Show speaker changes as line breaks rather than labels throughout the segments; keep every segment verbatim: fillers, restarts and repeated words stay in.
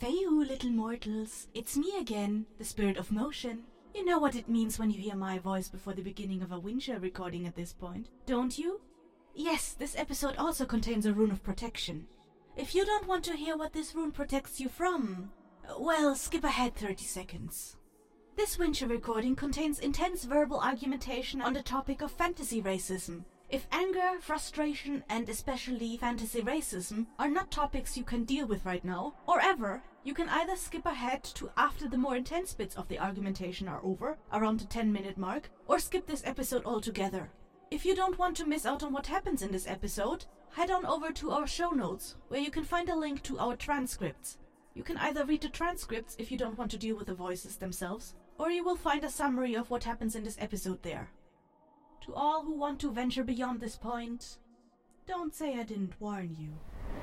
Feyu, little mortals. It's me again, the spirit of motion. You know what it means when you hear my voice before the beginning of a Windsor recording at this point, don't you? Yes, this episode also contains a rune of protection. If you don't want to hear what this rune protects you from, well, skip ahead thirty seconds. This Windsor recording contains intense verbal argumentation on the topic of fantasy racism. If anger, frustration, and especially fantasy racism are not topics you can deal with right now, or ever, you can either skip ahead to after the more intense bits of the argumentation are over, around the ten minute mark, or skip this episode altogether. If you don't want to miss out on what happens in this episode, head on over to our show notes, where you can find a link to our transcripts. You can either read the transcripts if you don't want to deal with the voices themselves, or you will find a summary of what happens in this episode there. To all who want to venture beyond this point, don't say I didn't warn you.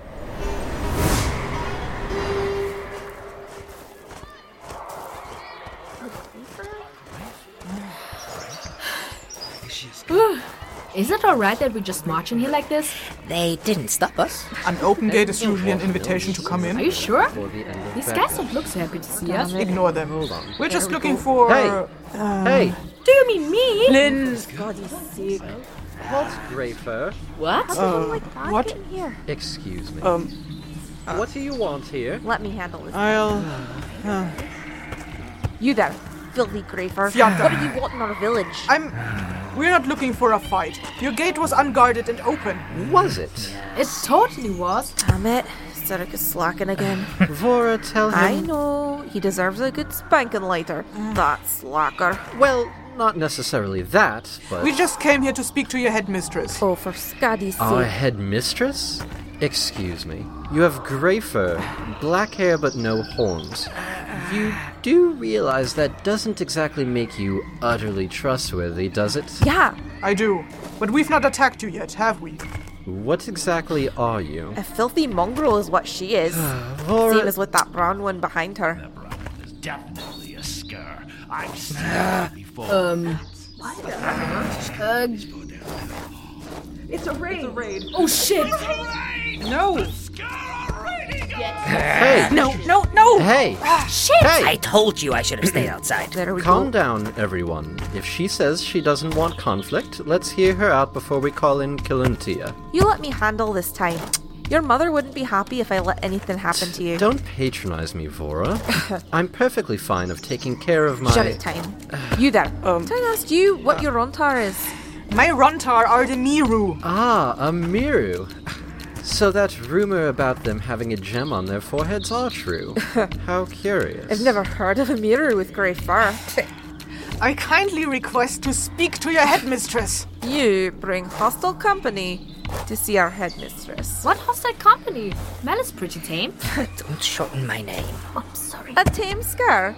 Is it alright that we just march in here like this?
They didn't stop us.
An open gate is usually an invitation to come
Are
in.
you sure? These guys don't look so happy to see us.
Ignore them. We're just looking for...
Hey!
Uh,
Hey!
Do you mean me?
Lynn...
What's grey fur?
What?
Uh, what?
Excuse me.
Um,
what do you want here?
Let me handle this.
I'll... Uh,
You there, filthy grafer.
Fiata.
What do you want in our village?
I'm... We're not looking for a fight. Your gate was unguarded and open.
Was it?
It totally was.
Damn it. Cedric is slacking again.
Vora, tell him...
I know. He deserves a good spanking later. That slacker.
Well, not necessarily that, but...
We just came here to speak to your headmistress.
Oh, for Scuddy's sake.
Our headmistress? Excuse me. You have grey fur, black hair but no horns. You do realize that doesn't exactly make you utterly trustworthy, does it?
Yeah,
I do. But we've not attacked you yet, have we?
What exactly are you?
a filthy mongrel is what she is.
Vora...
Same as with that brown one behind her.
There's definitely a scur. I've seen it before.
Um... Uh...
It's a raid. It's a raid.
Oh shit!
No.
Hey!
No, no, no!
Hey!
Shit!
Hey!
I told you I should have stayed outside.
There we
Calm
go.
down, everyone. If she says she doesn't want conflict, let's hear her out before we call in Kiluntia.
You let me handle this time. Your mother wouldn't be happy if I let anything happen to you.
Don't patronize me, Vora. I'm perfectly fine of taking care of my...
Shut it, Time. You there.
Um,
Time asked you what your Rontar is.
My Rontar are the Miru.
Ah, a Miru. So that rumor about them having a gem on their foreheads are true. How curious.
I've never heard of a mirror with grey fur.
I kindly request to speak to your headmistress.
You bring hostile company to see our headmistress.
What hostile company? Mel is pretty tame.
Don't shorten my name.
I'm sorry.
A tame scare.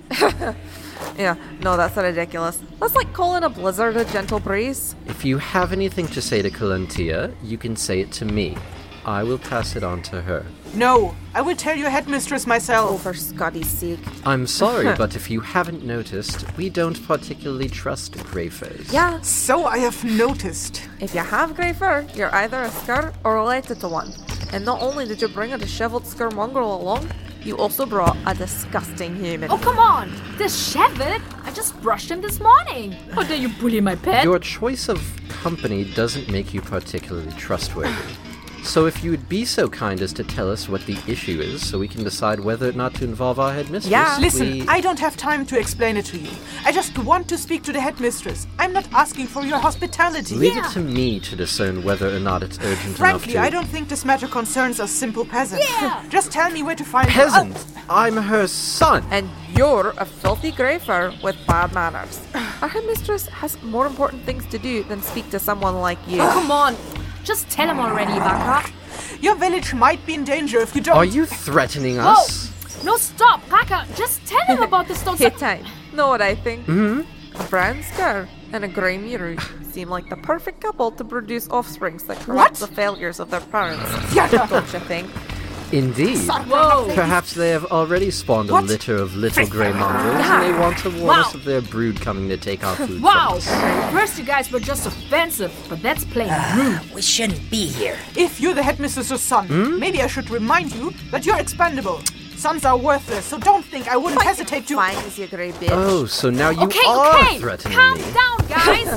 Yeah, no, that's ridiculous. That's like calling a blizzard a gentle breeze.
If you have anything to say to Kiluntia, you can say it to me. I will pass it on to her.
No, I will tell your headmistress
Oh,
myself.
for Scotty's sake.
I'm sorry, but if you haven't noticed, we don't particularly trust grey furs.
Yeah,
So I have noticed.
if you have grey fur, you're either a scur or related to one. And not only did you bring a disheveled scur mongrel along, you also brought a disgusting human.
Oh, come on! Disheveled? I just brushed him this morning. How dare you bully my pet?
Your choice of company doesn't make you particularly trustworthy. So if you would be so kind as to tell us what the issue is, so we can decide whether or not to involve our headmistress.
Yeah.
Listen,
we...
I don't have time to explain it to you. I just want to speak to the headmistress. I'm not asking for your hospitality.
Leave
Yeah.
it to me to discern whether or not it's urgent
Frankly,
enough
I
to...
don't think this matter concerns a simple peasant.
Yeah.
Just tell me where to find her.
Peasant! I'm her son!
And you're a filthy grey fur with bad manners. Our headmistress has more important things to do than speak to someone like you.
Oh, come on! Just tell him already, Baka.
Your village might be in danger if you don't.
Are you threatening
Whoa!
us?
No, stop! Baka, just tell him about this. Don't
Hey,
stop.
Time. Know what I think?
Mm-hmm.
A brown scur and a grey miru seem like the perfect couple to produce offsprings that correct the failures of their parents. Don't you think?
Indeed.
Whoa!
Perhaps they have already spawned a
What?
litter of little grey mongrels, and they want to warn
Wow.
us of their brood coming to take our food
Wow!
from us.
First you guys were just offensive, but that's plain rude.
We shouldn't be here.
If you're the headmistress's son,
Hmm?
maybe I should remind you that you're expendable. sons are worthless, so don't think I wouldn't hesitate to...
Fine as you grey bitch.
Oh, so now you
Okay,
are
okay,
threatening
calm
me.
down, guys.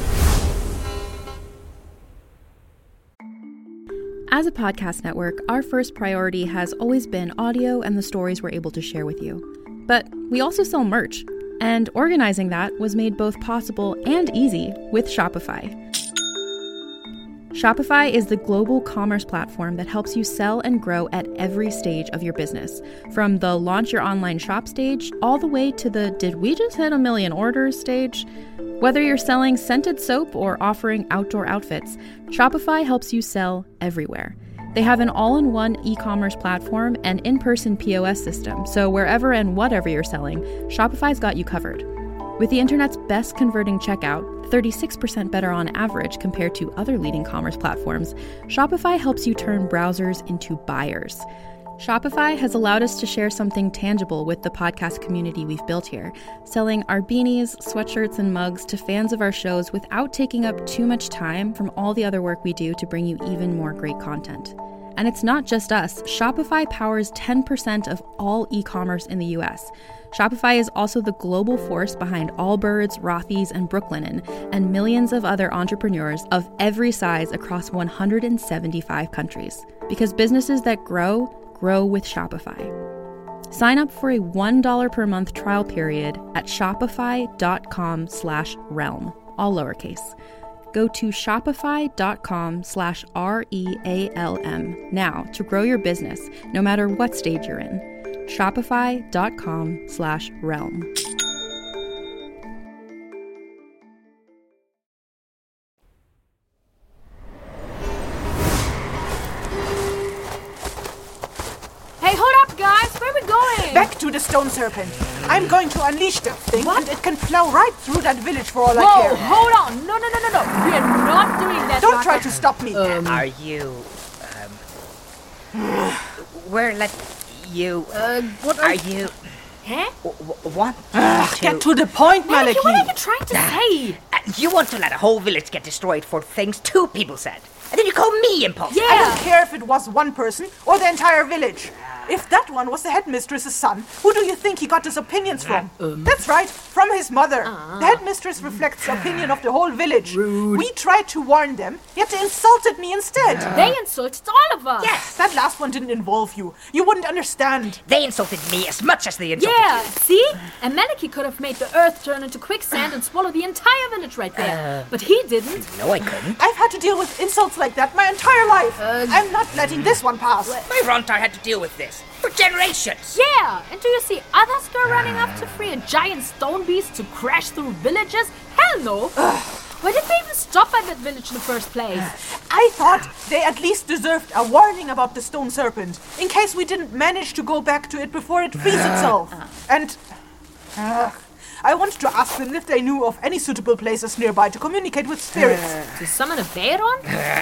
As a podcast network, our first priority has always been audio and the stories we're able to share with you. But we also sell merch, and organizing that was made both possible and easy with Shopify. Shopify is the global commerce platform that helps you sell and grow at every stage of your business, from the launch your online shop stage all the way to the did we just hit a million orders stage. Whether you're selling scented soap or offering outdoor outfits, Shopify helps you sell everywhere. They have an all-in-one e-commerce platform and in-person P O S system, so wherever and whatever you're selling, Shopify's got you covered. With the internet's best converting checkout, thirty-six percent better on average compared to other leading commerce platforms, Shopify helps you turn browsers into buyers. Shopify has allowed us to share something tangible with the podcast community we've built here, selling our beanies, sweatshirts, and mugs to fans of our shows without taking up too much time from all the other work we do to bring you even more great content. And it's not just us. Shopify powers ten percent of all e-commerce in the U S. Shopify is also the global force behind Allbirds, Rothy's, and Brooklinen, and millions of other entrepreneurs of every size across one hundred seventy-five countries. Because businesses that grow, grow with Shopify. Sign up for a one dollar per month trial period at shopify.com slash realm, all lowercase. Go to shopify.com slash R-E-A-L-M now to grow your business, no matter what stage you're in. Shopify.com slash realm.
Hey, hold up, guys. Where are we going?
Back to the stone serpent. I'm going to unleash that thing, and it can plow right through that village for all I
Whoa,
care.
hold on. No, no, no, no, no. We are not doing that.
Don't
Raka.
try to stop me.
Are you, um... We're let you...
Uh, what
Are you...
Huh?
w- w- want
Ugh,
to...
get to the point,
Maliki, what are
Maliki.
you trying to say?
Uh, you want to let a whole village get destroyed for things two people said. And then you call me impulsive.
Yeah.
I don't care if it was one person or the entire village. If that one was the headmistress's son, who do you think he got his opinions from?
Um.
That's right, from his mother.
Ah.
The headmistress reflects the opinion of the whole village. Rude. We tried to warn them, yet they insulted me instead.
They insulted all of us.
Yes, that last one didn't involve you. You wouldn't understand.
They insulted me as much as they insulted
Yeah,
you.
see? And Maliki could have made the earth turn into quicksand and swallow the entire village right there. But he didn't.
No, I couldn't.
I've had to deal with insults like that my entire life. I'm not letting this one pass.
My Rontar had to deal with this for generations.
Yeah, and do you see others go running up to free a giant stone beast to crash through villages? Hell no! Why did they even stop by that village in the first place?
I thought they at least deserved a warning about the stone serpent, in case we didn't manage to go back to it before it frees itself. And uh, I wanted to ask them if they knew of any suitable places nearby to communicate with spirits.
To summon a Veyron?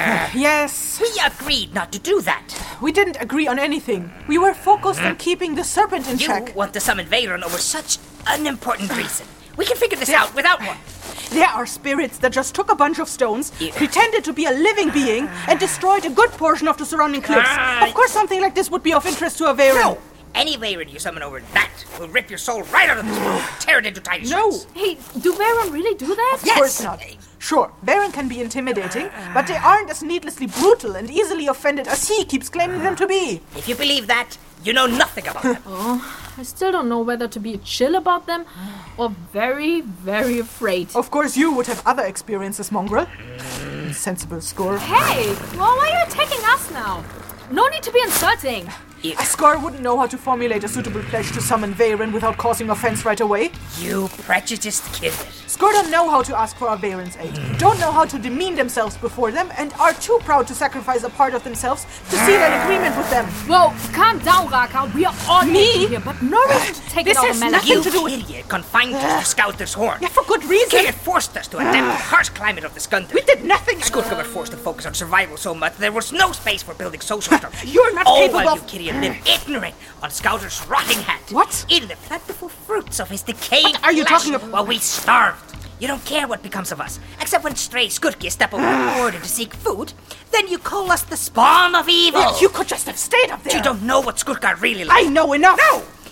Yes,
We agreed not to do that.
we didn't agree on anything. We were focused on keeping the serpent in
You
check.
want to summon Veyron over such unimportant reason. We can figure this out without one.
There are spirits that just took a bunch of stones,
Yeah.
pretended to be a living being, and destroyed a good portion of the surrounding cliffs.
Ah.
Of course, something like this would be of interest to a Veyron.
No! Any Veyron you summon over that will rip your soul right out of this world and tear it into tiny
No.
shreds.
Hey, do Veyron really do that?
Of course not. Sure, Baron can be intimidating, but they aren't as needlessly brutal and easily offended as he keeps claiming them to be.
If you believe that, you know nothing about them.
I still don't know whether to be chill about them or very, very afraid.
Of course, you would have other experiences, Mongrel. Sensible score.
Hey, well, why are you attacking us now? No need to be insulting.
A Scar wouldn't know how to formulate a suitable pledge to summon Veyron without causing offense right away.
You prejudiced kid.
Scar don't know how to ask for a Veyron's aid, don't know how to demean themselves before them, and are too proud to sacrifice a part of themselves to seal an agreement with them.
Whoa, calm down, Raka. We are all
Me?
hating here, but no reason to take
This
it out
has
on
nothing
You
Maliki.
to do with-
idiot confined us to Scouter's Horn.
Yeah, for good reason.
Kid forced us to adapt to the harsh climate of the Skundar.
We did nothing.
Skurka were forced to focus on survival so much there was no space for building social structure.
You're not
All
capable
while
of-
you Kyrian live ignorant on Scouter's rotting hat.
What?
Eating the plentiful fruits of his decaying
What are you
flesh
talking about?
while we starved. You don't care what becomes of us, except when stray Skurki step over the border to seek food. Then you call us the spawn of evil.
You could just have stayed up there.
You don't know what Skurka are really like.
I know enough.
No!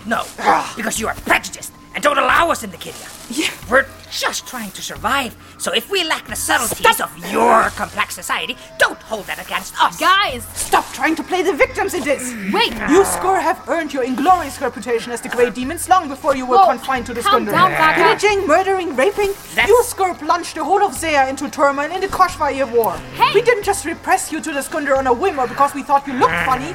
know. Because you are prejudiced and don't allow us in the Kidia.
Yeah.
We're just trying to survive. So if we lack the subtleties of your complex society, don't hold that against us.
Guys,
Stop trying to play the victims in this!
wait.
You, Skur, have earned your inglorious reputation as the Grey Demons long before you were
Whoa,
confined to the
calm
Skunder.
down, Raka.
Pillaging, murdering, raping?
That's-
You, Skur, plunged the whole of Zaya into turmoil in the Koshvaye War.
Hey!
We didn't just repress you to the Skunder on a whim or because we thought you looked funny.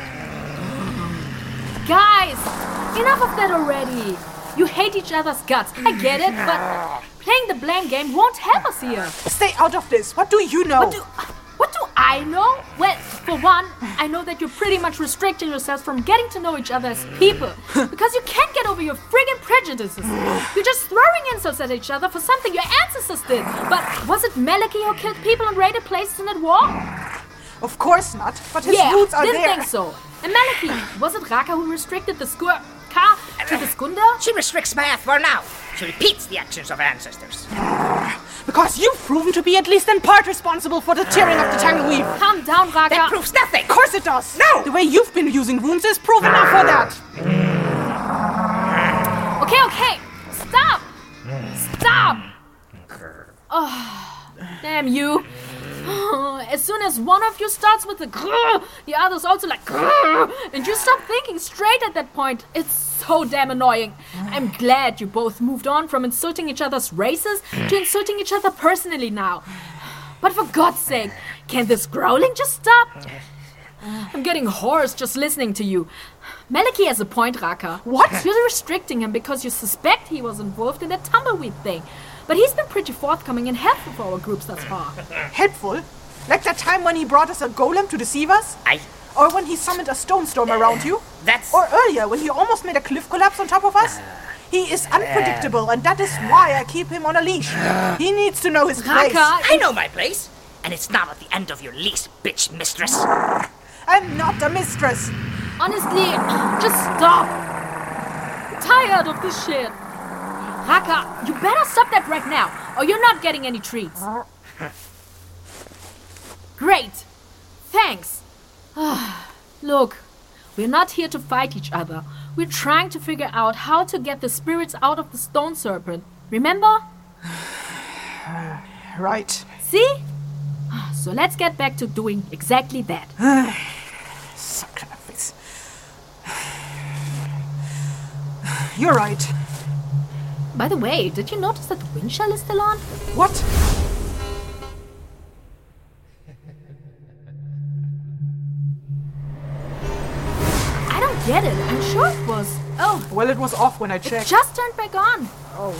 Guys, enough of that already. You hate each other's guts. I get it, but playing the blame game won't help us here.
Stay out of this. What do you know?
What do, what do I know? Well, for one, I know that you're pretty much restricting yourselves from getting to know each other as people. Because you can't get over your friggin' prejudices. You're just throwing insults at each other for something your ancestors did. But was it Maliki who killed people and raided places in that war?
Of course not, but his
yeah,
roots are
didn't
there.
think so. And Maliki, was it Raka who restricted the Skur car to the Skunda?
She restricts my Athvar now. She repeats the actions of her ancestors.
Because you've proven to be at least in part responsible for the tearing of the Tangle Weave.
Calm down, Raka.
That proves nothing.
Of course it does.
No!
The way you've been using runes is proof enough for that.
Okay, okay. Stop. Stop. Oh, damn you. As soon as one of you starts with the grrr, the other's also like grrr, and you stop thinking straight at that point. It's so damn annoying. I'm glad you both moved on from insulting each other's races to insulting each other personally now. But for God's sake, can this growling just stop? I'm getting hoarse just listening to you. Maliki has a point, Raka.
What?
You're restricting him because you suspect he was involved in that tumbleweed thing. But he's been pretty forthcoming and helpful for our groups thus far.
Helpful? Like that time when he brought us a golem to deceive us?
I...
Or when he summoned a stone storm around you?
That's...
Or earlier, when he almost made a cliff collapse on top of us? He is unpredictable, and that is why I keep him on a leash. He needs to know his place.
Raka,
I know my place. And it's not at the end of your lease, bitch mistress.
I'm not a mistress.
honestly, just stop. I'm tired of this shit. Raka, you better stop that right now, or you're not getting any treats. Great. Thanks. Look, we're not here to fight each other. We're trying to figure out how to get the spirits out of the stone serpent. Remember?
Right.
See? So let's get back to doing exactly that.
Suck it up, it's... You're right.
By the way, did you notice that the wind shell is still on?
What?
I don't get it. I'm sure it was. Oh,
Well, it was off when I
it
checked.
just turned back on.
Oh,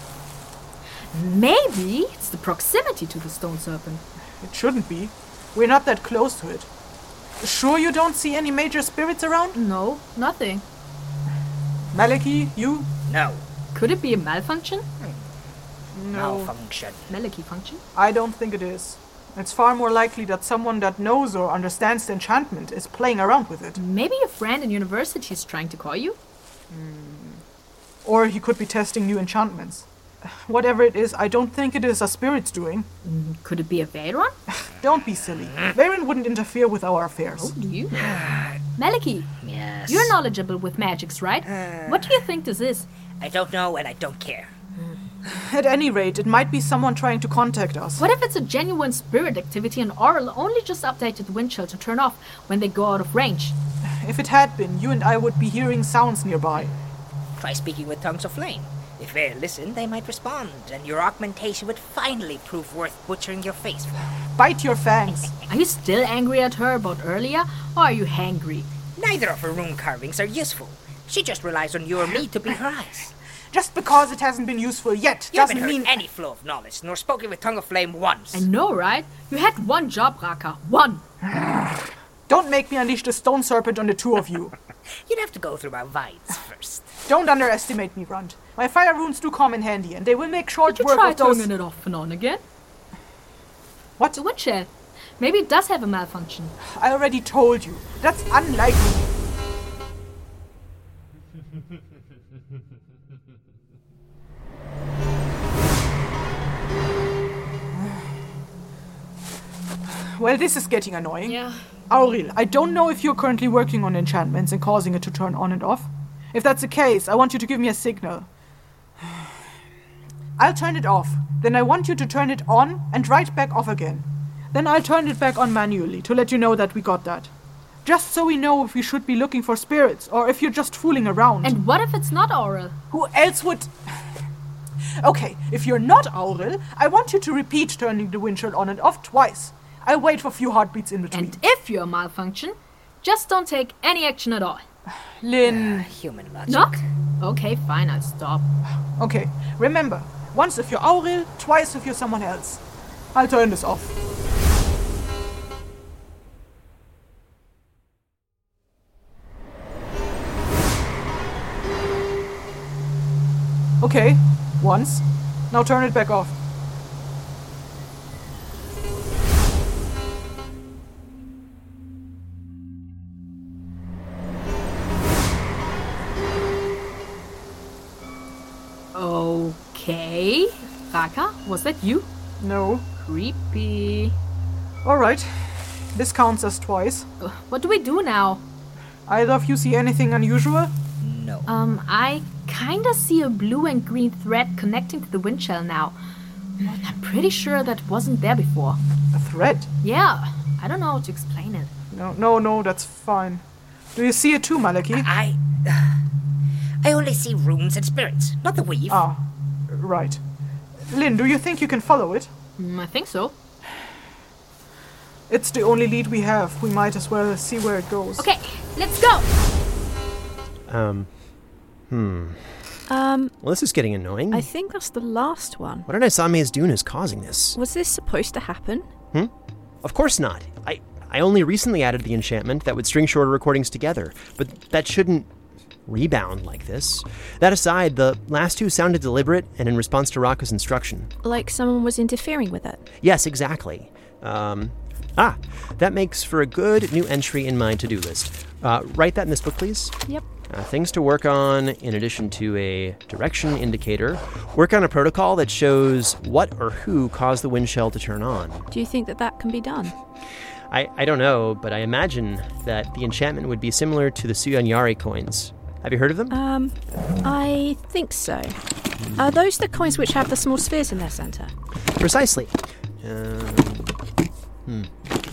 Maybe it's the proximity to the stone serpent.
it shouldn't be. We're not that close to it. Sure you don't see any major spirits around?
No, nothing.
Maliki, you?
No.
Could it be a malfunction?
Malfunction.
Maliki function?
I don't think it is. It's far more likely that someone that knows or understands the enchantment is playing around with it.
Maybe your friend in university is trying to call you?
Or he could be testing new enchantments. Whatever it is, I don't think it is a spirit's doing.
Could it be a Veyron?
Don't be silly. Veyron wouldn't interfere with our affairs.
Do you? Maliki,
Yes.
you're knowledgeable with magics, right? What do you think this is?
I don't know and I don't care.
At any rate, it might be someone trying to contact us.
What if it's a genuine spirit activity and Oral only just updated the wind chill to turn off when they go out of range?
If it had been, you and I would be hearing sounds nearby.
Try speaking with tongues of flame. If they listen, they might respond, and your augmentation would finally prove worth butchering your face for.
Bite your fangs.
Are you still angry at her about earlier, or are you hangry?
Neither of her rune carvings are useful. She just relies on you or me to be her eyes.
Just because it hasn't been useful yet
You haven't
doesn't
heard
mean...
any flow of knowledge, nor spoken with tongue of flame once.
I know, right? You had one job, Raka. One.
Don't make me unleash the stone serpent on the two of you.
You'd have to go through our vines first.
Don't underestimate me, Runt. My fire runes do come in handy, and they will make short
Did you
work
try
of those...
turning it off and on again?
What?
The wind chill. Maybe it does have a malfunction.
I already told you. That's unlikely. Well, this is getting annoying.
Yeah.
Auril, I don't know if you're currently working on enchantments and causing it to turn on and off. If that's the case, I want you to give me a signal. I'll turn it off. Then I want you to turn it on and right back off again. Then I'll turn it back on manually to let you know that we got that. Just so we know if we should be looking for spirits or if you're just fooling around.
And what if it's not Aurel?
Who else would... Okay, if you're not Aurel, I want you to repeat turning the windshield on and off twice. I'll wait for a few heartbeats in between.
And if you're malfunction, just don't take any action at all.
Lynn...
Uh, human logic.
Knock? Okay, fine, I'll stop.
Okay, remember, once if you're Aurel, twice if you're someone else. I'll turn this off. Okay, once. Now turn it back off.
Okay. Raka, was that you?
No.
Creepy.
Alright. This counts as twice.
Uh, what do we do now?
Either of you see anything unusual?
No.
Um, I kinda see a blue and green thread connecting to the windshell now. I'm pretty sure that wasn't there before.
A thread?
Yeah, I don't know how to explain it.
No, no, no, that's fine. Do you see it too, Malaki?
I... I only see rooms and spirits, not the weave.
Ah, right. Lynn, do you think you can follow it?
Mm, I think so.
It's the only lead we have. We might as well see where it goes.
Okay, let's go!
Um, hmm.
Um,
Well, this is getting annoying.
I think that's the last one.
What did Isame's Dune is causing this?
Was this supposed to happen?
Hmm? Of course not. I, I only recently added the enchantment that would string shorter recordings together, but that shouldn't rebound like this. That aside, the last two sounded deliberate and in response to Raka's instruction.
Like someone was interfering with it?
Yes, exactly. Um, ah, that makes for a good new entry in my to-do list. Uh, write that in this book, please.
Yep.
Uh, things to work on, in addition to a direction indicator. Work on a protocol that shows what or who caused the windshell to turn on.
Do you think that that can be done?
I, I don't know, but I imagine that the enchantment would be similar to the Suyanyari coins. Have you heard of them?
Um, I think so. Are those the coins which have the small spheres in their center?
Precisely. Um, hmm.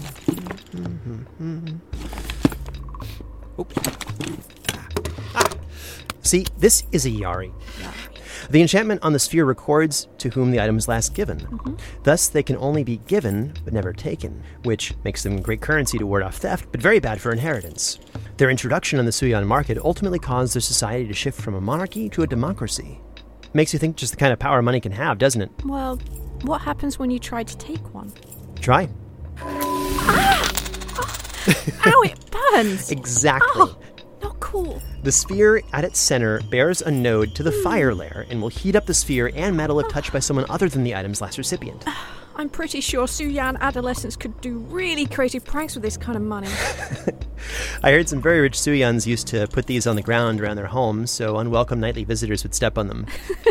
Oh. Ah. See, this is a Yari. The enchantment on the sphere records to whom the item is last given. Mm-hmm. Thus, they can only be given, but never taken, which makes them great currency to ward off theft, but very bad for inheritance. Their introduction on the Suyan market ultimately caused their society to shift from a monarchy to a democracy. Makes you think just the kind of power money can have, doesn't it?
Well, what happens when you try to take one?
Try.
Ah! Oh. Ow, it burns!
Exactly.
Oh, not cool.
The sphere at its center bears a node to the fire layer and will heat up the sphere and metal if touched by someone other than the item's last recipient.
I'm pretty sure Suyan adolescents could do really creative pranks with this kind of money.
I heard some very rich Suyans used to put these on the ground around their homes so unwelcome nightly visitors would step on them.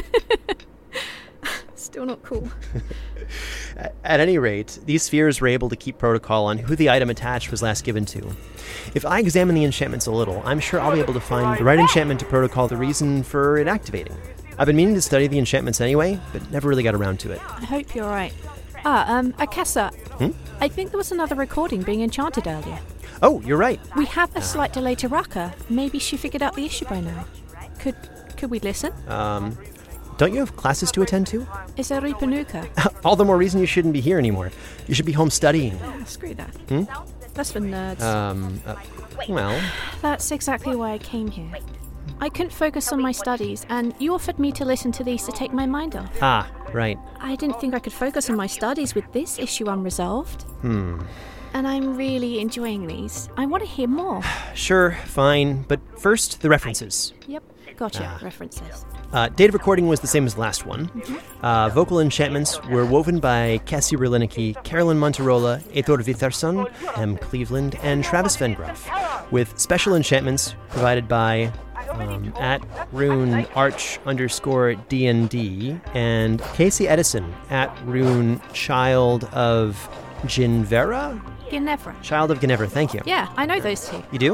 Still not cool.
At any rate, these spheres were able to keep protocol on who the item attached was last given to. If I examine the enchantments a little, I'm sure I'll be able to find the right enchantment to protocol the reason for it activating. I've been meaning to study the enchantments anyway, but never really got around to it.
I hope you're right. Ah, um, Akessa.
Hmm?
I think there was another recording being enchanted earlier.
Oh, you're right.
We have a slight delay to Raka. Maybe she figured out the issue by now. Could could we listen?
Um, don't you have classes to attend to?
Is there Ripanuka?
All the more reason you shouldn't be here anymore. You should be home studying.
Oh, screw that.
Hmm?
That's for nerds.
Um, uh, well...
That's exactly why I came here. I couldn't focus on my studies, and you offered me to listen to these to take my mind off.
Ah, right.
I didn't think I could focus on my studies with this issue unresolved.
Hmm.
And I'm really enjoying these. I want to hear more.
Sure, fine. But first, the references.
Yep, gotcha.
Ah.
References.
Uh, date of recording was the same as the last one.
Mm-hmm.
Uh, vocal enchantments were woven by Cassie Berlinicki, Carolyn Monterola, Eithor Vitharsson, M. Cleveland, and Travis Vengroff, with special enchantments provided by um, at rune arch underscore D N D and Casey Edison at rune child of Ginevra?
Ginevra.
Child of Ginevra, thank you.
Yeah, I know those two.
You do?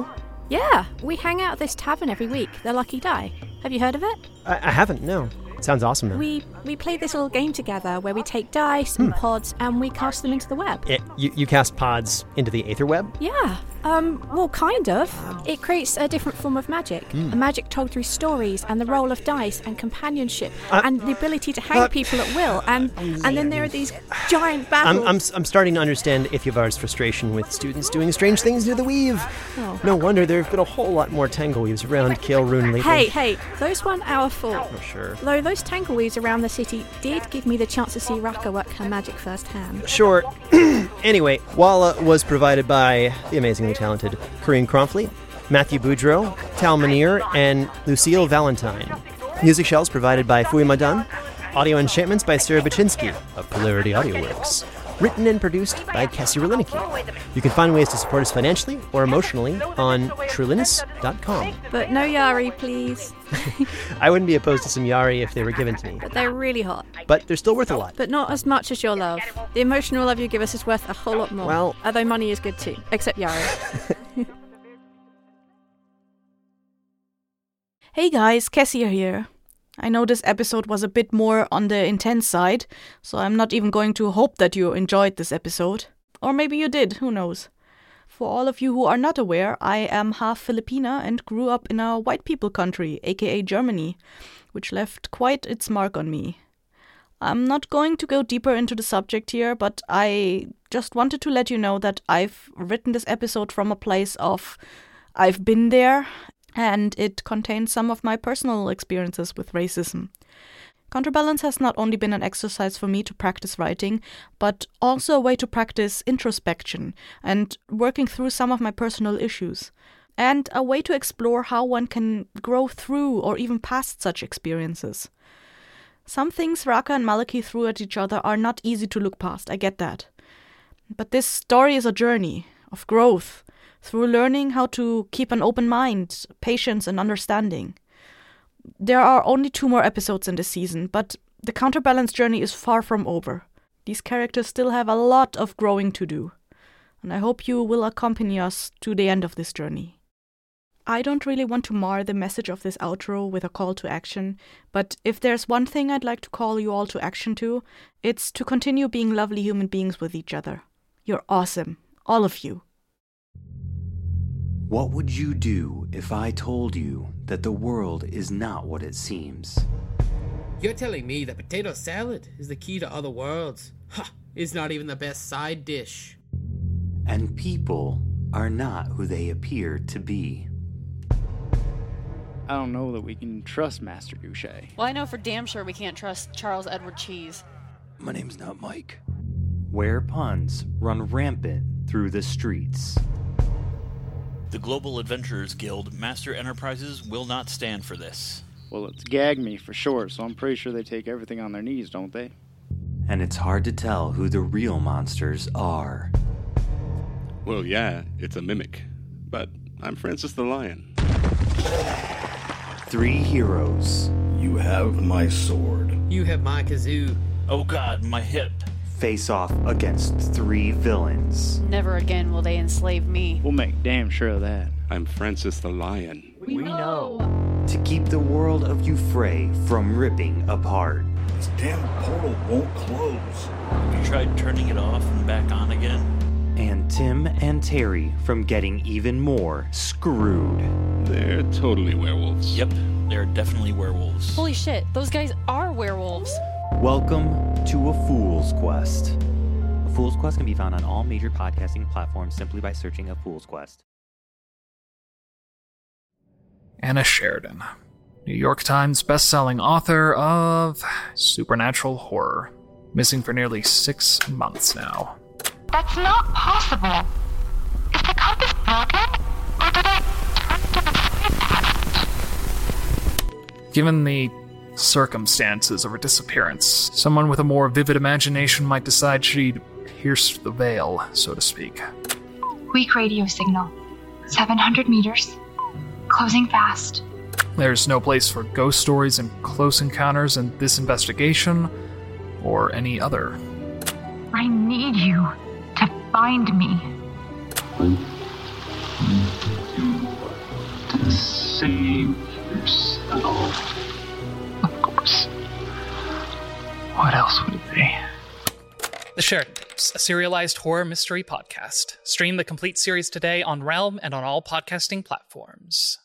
Yeah, we hang out at this tavern every week, the Lucky Die. Have you heard of it?
I, I haven't, no. Sounds awesome, though.
We we play this little game together where we take dice and pods and we cast them into the web.
It, you, you cast pods into the Aether Web?
Yeah, um, well, kind of. It creates a different form of magic.
Mm.
A magic told through stories and the roll of dice and companionship
Uh,
and the ability to hang
uh,
people at will. And and then there are these giant battles.
I'm, I'm, I'm starting to understand Ithiovar's frustration with students doing strange things near the weave.
Oh.
No wonder there have been a whole lot more tangleweaves around Kael'Run lately.
Hey, hey, those weren't our fault.
Oh, sure.
Though those tangleweeds around the city did give me the chance to see Raka work her magic firsthand.
Sure. Anyway, Walla was provided by the amazingly talented Corinne Cromfley, Matthew Boudreau, Tal Munir, and Lucille Valentine. Music shells provided by Fui Madan. Audio enchantments by Sarah Baczynski of Polarity AudioWorks. Written and produced by Cassie Relinicki. You can find ways to support us financially or emotionally on trulinus dot com.
But no Yari, please.
I wouldn't be opposed to some Yari if they were given to me.
But they're really hot.
But they're still worth a lot.
But not as much as your love. The emotional love you give us is worth a whole lot more.
Well-
although money is good too. Except Yari.
Hey guys, Cassia here. I know this episode was a bit more on the intense side, so I'm not even going to hope that you enjoyed this episode. Or maybe you did, who knows. For all of you who are not aware, I am half Filipina and grew up in a white people country, aka Germany, which left quite its mark on me. I'm not going to go deeper into the subject here, but I just wanted to let you know that I've written this episode from a place of I've been there, and it contains some of my personal experiences with racism. Counterbalance has not only been an exercise for me to practice writing, but also a way to practice introspection and working through some of my personal issues, and a way to explore how one can grow through or even past such experiences. Some things Raka and Malaki threw at each other are not easy to look past, I get that. But this story is a journey of growth, through learning how to keep an open mind, patience, and understanding. There are only two more episodes in this season, but the Counterbalance journey is far from over. These characters still have a lot of growing to do, and I hope you will accompany us to the end of this journey. I don't really want to mar the message of this outro with a call to action, but if there's one thing I'd like to call you all to action to, it's to continue being lovely human beings with each other. You're awesome, all of you.
What would you do if I told you that the world is not what it seems?
You're telling me that potato salad is the key to other worlds? Ha! It's not even the best side dish.
And people are not who they appear to be.
I don't know that we can trust Master Goucher.
Well, I know for damn sure we can't trust Charles Edward Cheese.
My name's not Mike. Where puns run rampant through the streets.
The Global Adventurers Guild Master Enterprises will not stand for this.
Well, it's Gag Me for short, so I'm pretty sure they take everything on their knees, don't they?
And it's hard to tell who the real monsters are.
Well, yeah, it's a mimic. But I'm Francis the Lion.
Three heroes.
You have my sword.
You have my kazoo.
Oh god, my hip.
Face off against three villains.
Never again will they enslave me.
We'll make damn sure of that.
I'm Francis the Lion.
We know. To keep the world of Euphrae from ripping apart.
This damn portal won't close.
Have you tried turning it off and back on again?
And Tim and Terry from getting even more screwed.
They're totally werewolves.
Yep, they're definitely werewolves.
Holy shit, those guys are werewolves.
Welcome to A Fool's Quest. A Fool's Quest can be found on all major podcasting platforms simply by searching A Fool's Quest.
Anna Sheridan, New York Times bestselling author of supernatural horror, missing for nearly six months now.
That's not possible. Is the compass broken? Or did I turn to the past?
Given the circumstances of her disappearance, someone with a more vivid imagination might decide she'd pierced the veil, so to speak.
Weak radio signal. seven hundred meters. Closing fast.
There's no place for ghost stories and close encounters in this investigation, or any other.
I need you to find me.
save yourself. Of course. What else would it be?
The Sheridan Tapes, a serialized horror mystery podcast. Stream the complete series today on Realm and on all podcasting platforms.